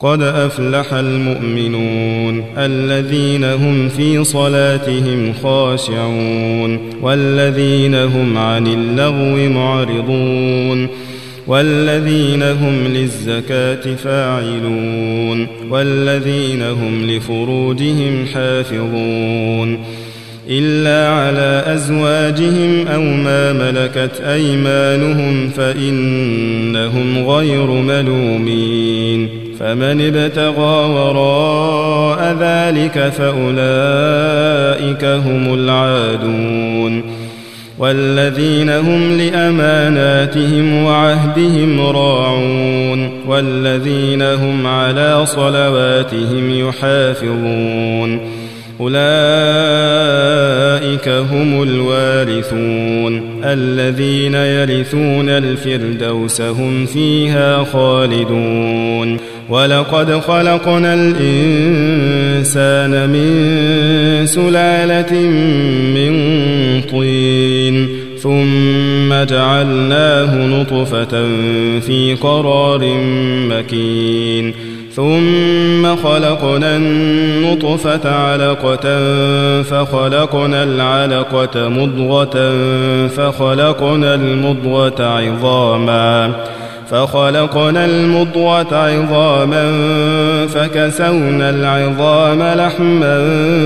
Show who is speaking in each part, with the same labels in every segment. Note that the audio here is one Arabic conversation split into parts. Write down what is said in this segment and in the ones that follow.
Speaker 1: قد أفلح المؤمنون الذين هم في صلاتهم خاشعون والذين هم عن اللغو معرضون والذين هم للزكاة فاعلون والذين هم لفروجهم حافظون إلا على أزواجهم أو ما ملكت أيمانهم فإنهم غير ملومين فمن ابتغى وراء ذلك فأولئك هم العادون والذين هم لأماناتهم وعهدهم راعون والذين هم على صلواتهم يحافظون أولئك هم الوارثون الذين يرثون الفردوس هم فيها خالدون ولقد خلقنا الإنسان من سلالة من طين ثم جعلناه نطفة في قرار مكين ثم خلقنا النطفة علقة فخلقنا العلقة مضغة فخلقنا المضغة عظاما فكسونا العظام لحما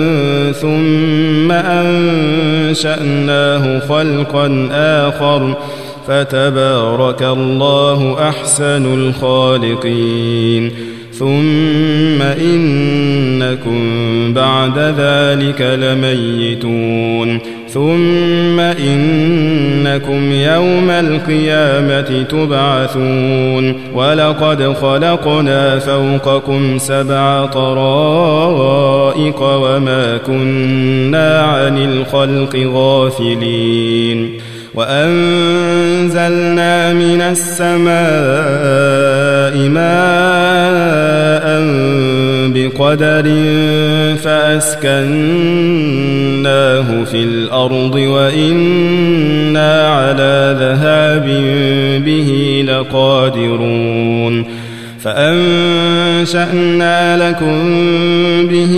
Speaker 1: ثم أنشأناه خلقا آخر فتبارك الله أحسن الخالقين ثم إنكم بعد ذلك لميتون ثم إنكم يوم القيامة تبعثون ولقد خلقنا فوقكم 7 طرائق وما كنا عن الخلق غافلين وأنزلنا من السماء ماء بقدر فأسكناه في الأرض وإنا على ذهاب به لقادرون فأنشأنا لكم به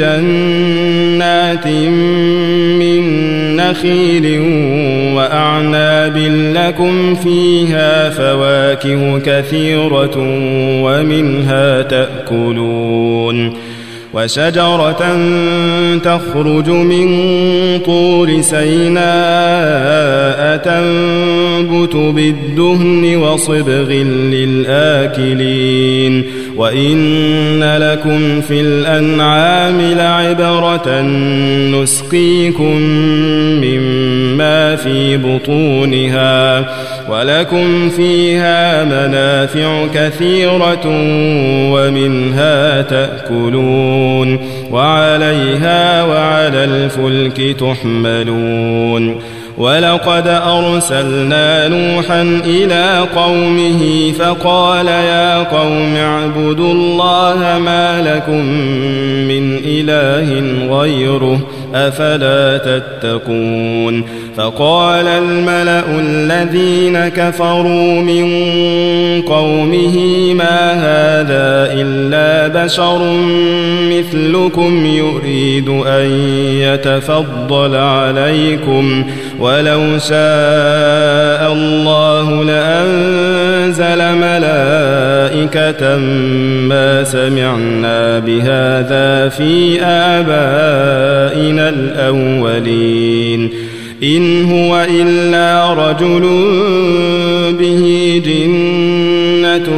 Speaker 1: جنات من نخيل وأعناب لكم فيها فواكه كثيرة ومنها تأكلون وشجرة تخرج من طور سيناء تنبت بالدهن وصبغ للآكلين وإن لكم في الأنعام لعبرة نسقيكم مما في بطونها ولكم فيها منافع كثيرة ومنها تأكلون وعليها وعلى الفلك تحملون ولقد أرسلنا نوحا إلى قومه فقال يا قوم اعبدوا الله ما لكم من إله غيره أفلا تتقون فقال الملأ الذين كفروا من قومه ما هذا إلا بشر مثلكم يريد أن يتفضل عليكم ولو شاء الله لأنزل ملائكة ما سمعنا بهذا في آبائنا الأولين إن هو إلا رجل به جنة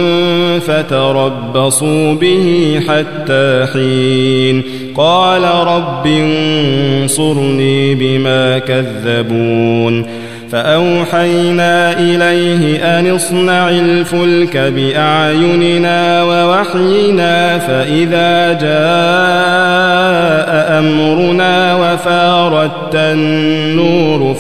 Speaker 1: فتربصوا به حتى حين قال رب انصرني بما كذبون فأوحينا إليه أن اصنع الفلك بأعيننا ووحينا فإذا جاء أمرنا وفارت النور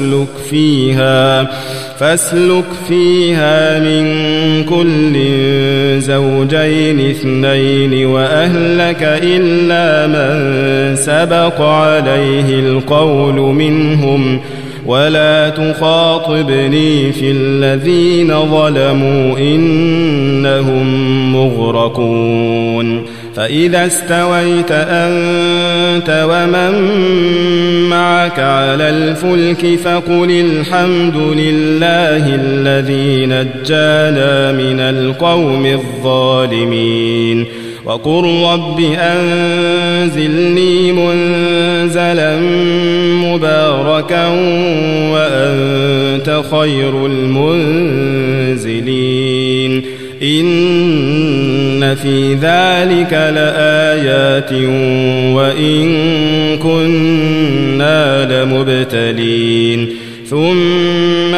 Speaker 1: فاسلك فيها من كل زوجين 2 وأهلك إلا من سبق عليه القول منهم ولا تخاطبني في الذين ظلموا إنهم مغرقون فإذا استويت أنت ومن معك على الفلك فقل الحمد لله الذي نجانا من القوم الظالمين وقل رب أنزلني منزلا مباركا وأنت خير المنزلين إن في ذلك لآيات وإن كنا لمبتلين ثم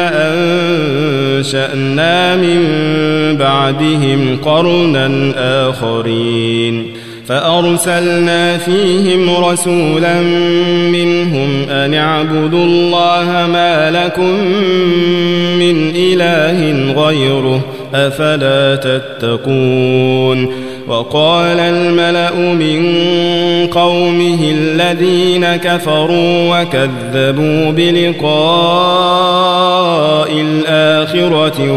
Speaker 1: أنشأنا من بعدهم قرنا آخرين فأرسلنا فيهم رسولا منهم أن اعبدوا الله ما لكم من إله غيره أفلا تتقون وقال الملأ من قومه الذين كفروا وكذبوا بلقاء الآخرة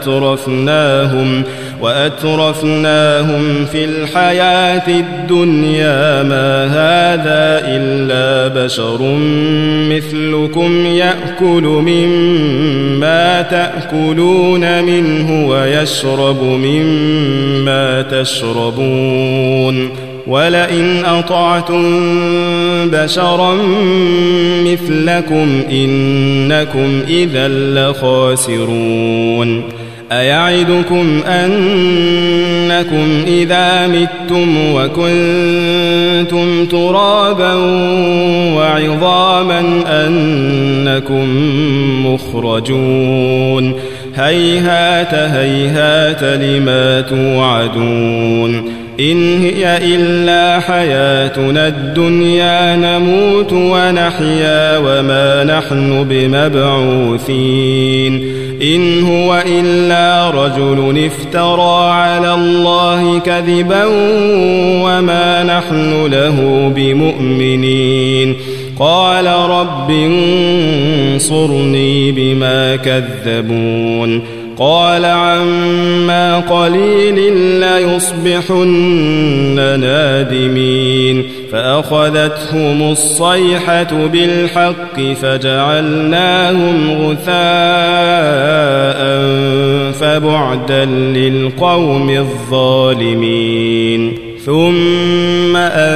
Speaker 1: وأترفناهم في الحياة الدنيا ما هذا إلا بشر مثلكم يأكل مما تأكلون منه ويشرب مما تشربون ولئن أطعتم بشرا مثلكم إنكم إذا لخاسرون أيعدكم أنكم إذا متم وكنتم ترابا وعظاما أنكم مخرجون هيهات هيهات لما توعدون إن هي إلا حياتنا الدنيا نموت ونحيا وما نحن بمبعوثين إن هو إلا رجل افترى على الله كذبا وما نحن له بمؤمنين قال رب انصرني بما كذبون قال عما قليل ليصبحن نادمين فأخذتهم الصيحة بالحق فجعلناهم غثاء فبعدا للقوم الظالمين ثم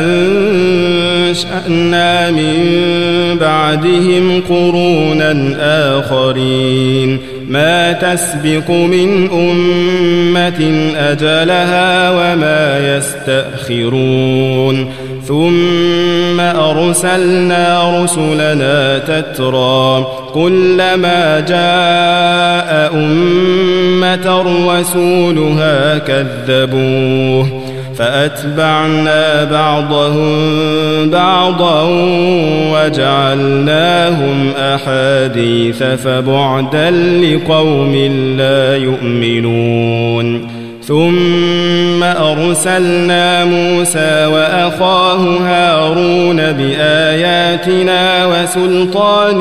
Speaker 1: أنشأنا من بعدهم قرونا آخرين ما تسبق من أمة أجلها وما يستأخرون ثم أرسلنا رسلنا تترى كلما جاء أمة رسولها كذبوه فأتبعنا بعضهم بعضا وجعلناهم أحاديث فبعدا لقوم لا يؤمنون ثم أرسلنا موسى وأخاه هارون بآياتنا وسلطان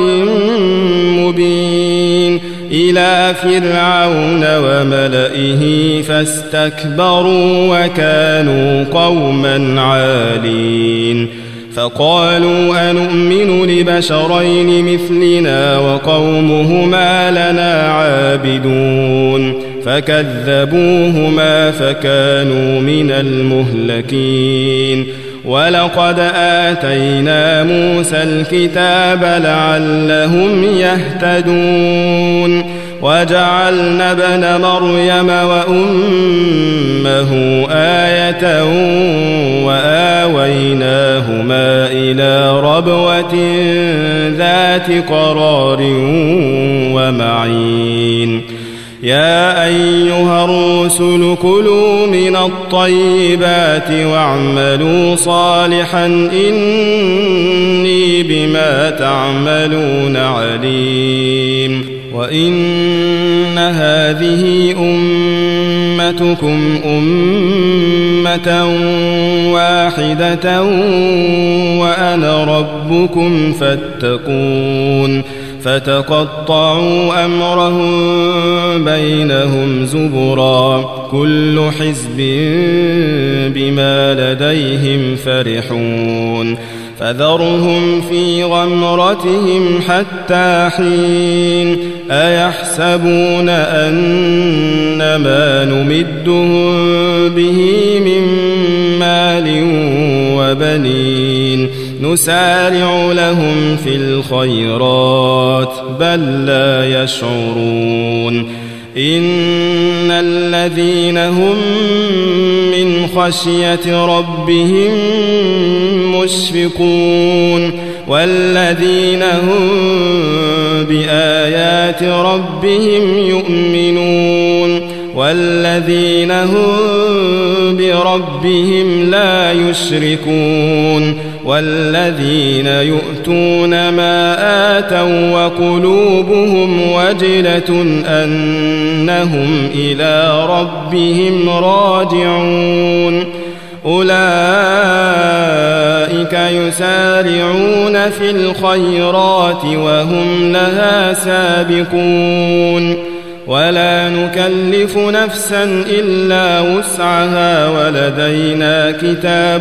Speaker 1: مبين إلى فرعون وملئه فاستكبروا وكانوا قوما عالين فقالوا أنؤمن لبشرين مثلنا وقومهما لنا عابدون فكذبوهما فكانوا من المهلكين ولقد آتينا موسى الكتاب لعلهم يهتدون وجعلنا ابن مريم وأمه آية وآويناهما إلى ربوة ذات قرار ومعين يا أيها الرسل كلوا من الطيبات واعملوا صالحا إني بما تعملون عليم وإن هذه أمتكم أمة واحدة وأنا ربكم فاتقون فتقطعوا أمرهم بينهم زبرا كل حزب بما لديهم فرحون فذرهم في غمرتهم حتى حين أيحسبون أن ما نمدهم به من مال وبنين نسارع لهم في الخيرات بل لا يشعرون إن الذين هم من خشية ربهم مشفقون والذين هم بآيات ربهم يؤمنون والذين هم بربهم لا يشركون والذين يؤتون ما آتوا وقلوبهم وجلة أنهم إلى ربهم راجعون أولئك يسارعون في الخيرات وهم لها سابقون ولا نكلف نفسا إلا وسعها ولدينا كتاب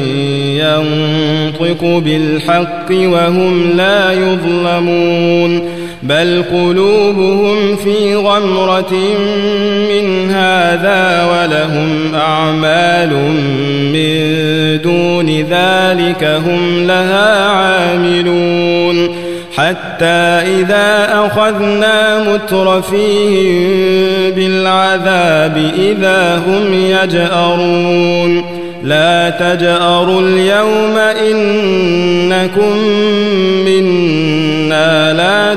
Speaker 1: ينطق بالحق وهم لا يظلمون بل قلوبهم في غمرة من هذا ولهم أعمال من دون ذلك هم لها عاملون حتى إذا أخذنا مترفيهم بالعذاب إذا هم يجأرون لا تجأروا اليوم إنكم منا لا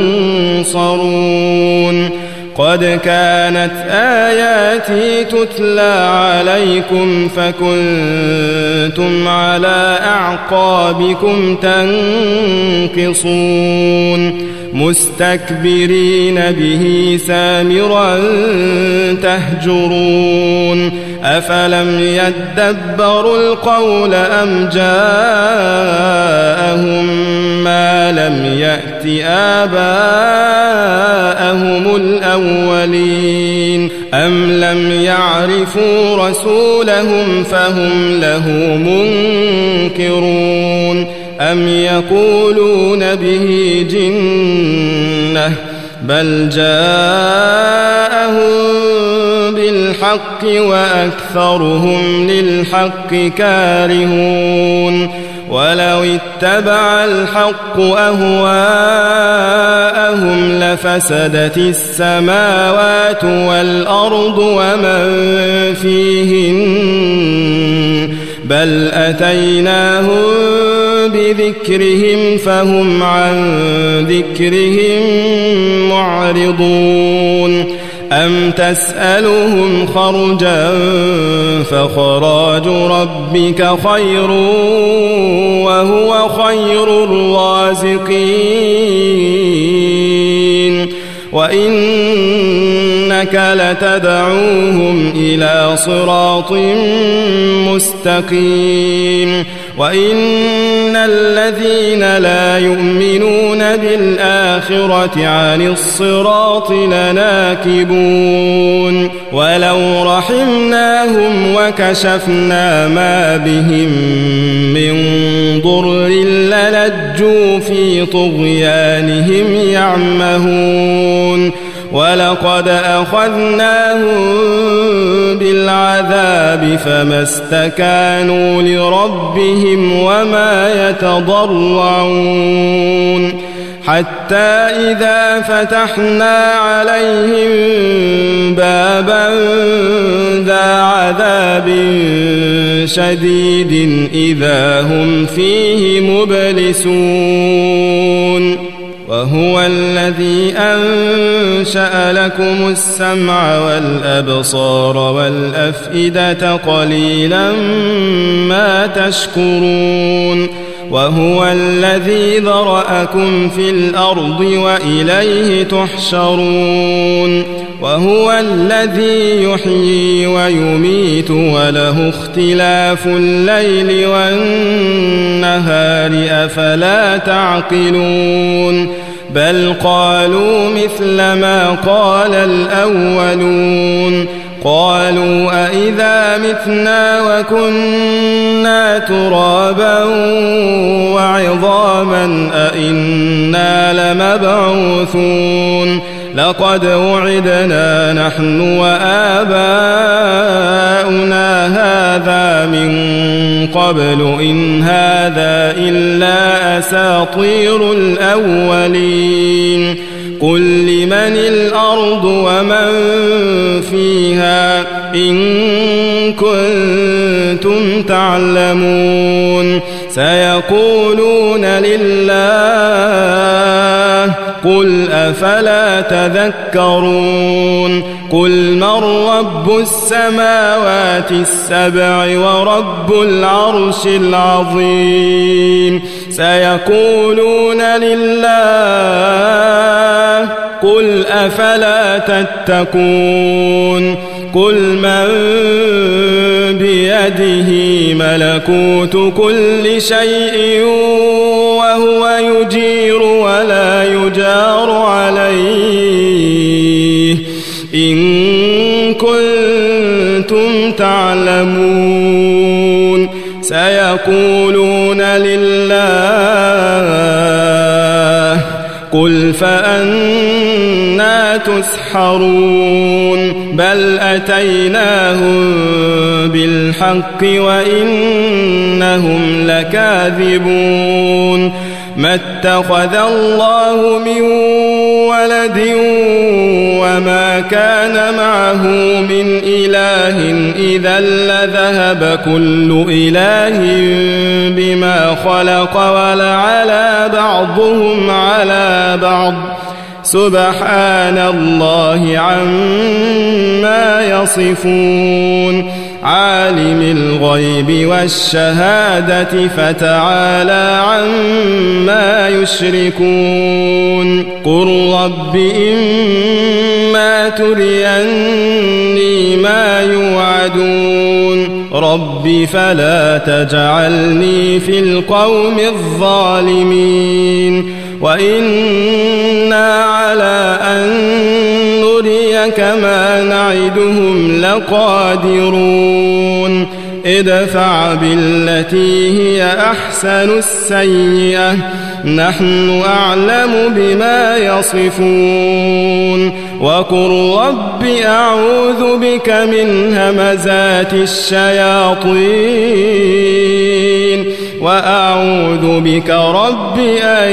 Speaker 1: تنصرون قد كانت آياتي تتلى عليكم فكنتم على أعقابكم تنكصون مستكبرين به سامرا تهجرون أفلم يدبروا القول أم جاءهم ما لم يأت آباءهم الأولين أم لم يعرفوا رسولهم فهم له منكرون أم يقولون به جنة بل جاءهم بالحق وأكثرهم للحق كارهون ولو اتبع الحق أهواءهم لفسدت السماوات والأرض ومن فيهن بل أتيناهم بذكرهم فهم عن ذكرهم معرضون أم تسألهم خرجا فخراج ربك خير وهو خير الرازقين وإنك لتدعوهم إلى صراط مستقيم وإن الذين لا يؤمنون بالآخرة عن الصراط لناكبون ولو رحمناهم وكشفنا ما بهم من ضر للجوا في طغيانهم يعمهون ولقد أخذناهم بالعذاب فما استكانوا لربهم وما يتضرعون حتى إذا فتحنا عليهم بابا ذا عذاب شديد إذا هم فيه مبلسون وهو الذي أنشأ لكم السمع والأبصار والأفئدة قليلا ما تشكرون وهو الذي ذرأكم في الأرض وإليه تحشرون وهو الذي يحيي ويميت وله اختلاف الليل والنهار أفلا تعقلون بل قالوا مثل ما قال الأولون قالوا أئذا متنا وكنا ترابا وعظاما أئنا لمبعوثون لقد وعدنا نحن وآباؤنا هذا من قبل إن هذا إلا أساطير الأولين قل لمن الأرض ومن فيها إن كنتم تعلمون سيقولون لله قل أفلا تذكرون قل من رب السماوات السبع ورب العرش العظيم سيقولون لله قل أفلا تتقون قل من بيده ملكوت كل شيء وهو يجير ولا يجار عليه إن كنتم تعلمون سيقولون لله قل فأنا تسحرون بل أتيناهم بالحق وإنهم لكاذبون ما اتخذ الله من ولد وما كان معه من إله إذا لذهب كل إله بما خلق ولعلى بعضهم على بعض سبحان الله عما يصفون عالم الغيب والشهادة فتعالى عما يشركون قل رب إما تريني ما يوعدون رب فلا تجعلني في القوم الظالمين وإنا على أن نريك ما نعدهم لقادرون ادفع بالتي هي أحسن السيئة نحن أعلم بما يصفون وقل رب أعوذ بك من همزات الشياطين وأعوذ بك رب أن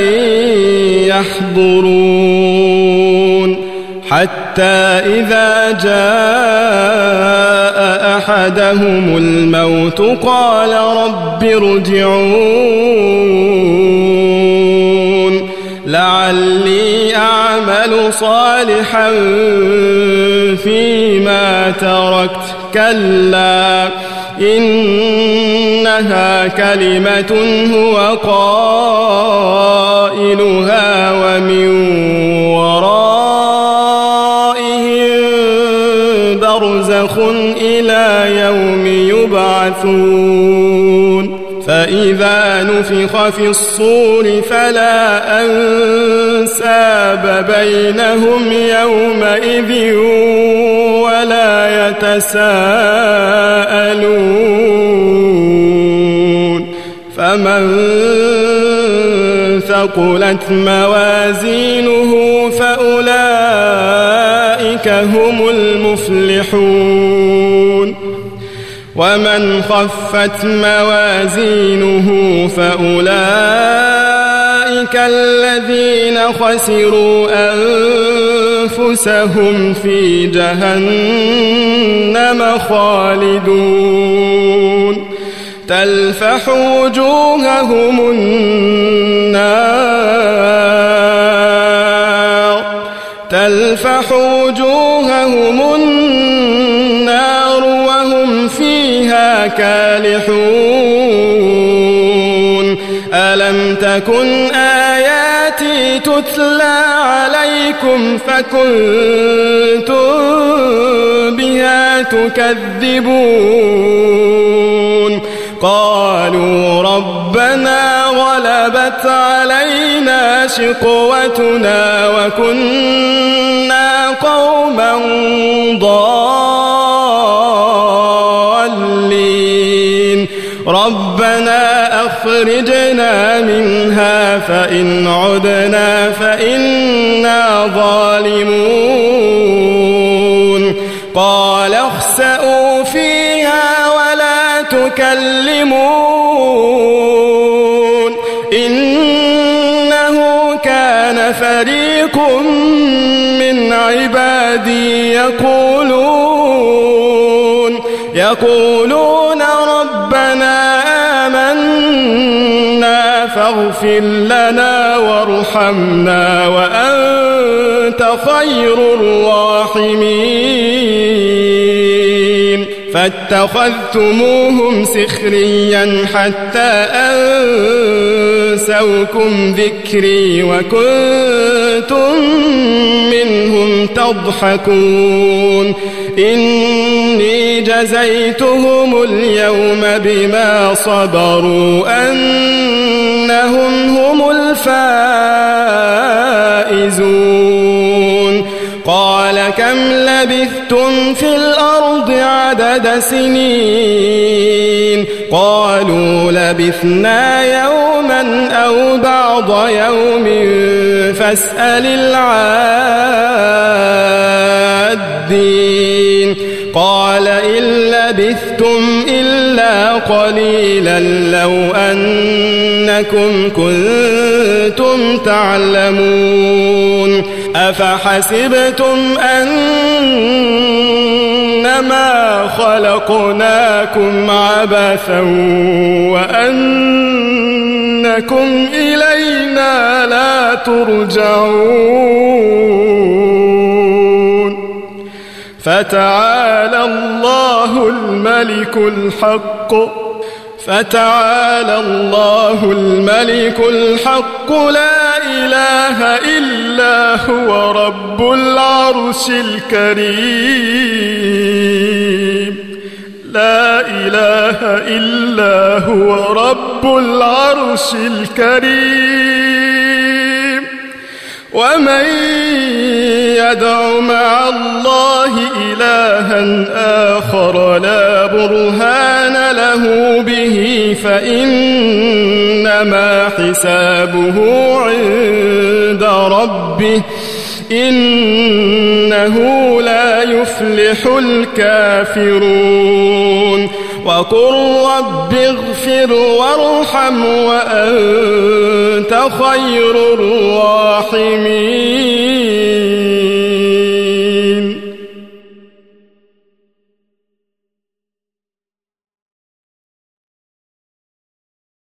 Speaker 1: يحضرون حتى إذا جاء أحدهم الموت قال رب ارجعون لعلي أعمل صالحا فيما تركت كلا إنها كلمة هو قائلها ومن ورائهم برزخ إلى يوم يبعثون فإذا نفخ في الصور فلا أنساب بينهم يومئذ ولا يتساءلون فمن ثقلت موازينه فأولئك هم المفلحون ومن خفت موازينه فأولئك الذين خسروا أنفسهم في جهنم خالدون تلفح وجوههم النار وهم فيها كالحون ألم تكن آياتي تتلى عليكم فكنتم بها تكذبون قالوا ربنا غلبت علينا شقوتنا وكنا قوما ضالين ربنا أخرجنا منها فإن عدنا فإنا ظالمون قال اخسئوا فيها ولا تكلمون إنه كان فريق من عبادي يقولون ربنا آمنا فاغفر لنا وارحمنا وأنت خير الراحمين فاتخذتموهم سخريا حتى أنسوكم ذكري وكنتم منهم تضحكون إني جزيتهم اليوم بما صبروا أنهم هم الفائزون قال كم لبثتم في الأرض عدد سنين قالوا لبثنا يوما أو بعض يوم فاسأل العادين قال إن لبثتم إلا قليلا لو أنكم كنتم تعلمون أفحسبتم أنما خلقناكم عبثا وأنكم إلينا لا ترجعون فتعالى الله الملك الحق لا إله إلا هو رب العرش الكريم لا إله إلا هو رب العرش الكريم ومن يدع مع الله إلها آخر لا برهان له به فإنما حسابه عند ربه إنه لا يفلح الكافرون وقل رب اغفر وارحم وأنت خير الراحمين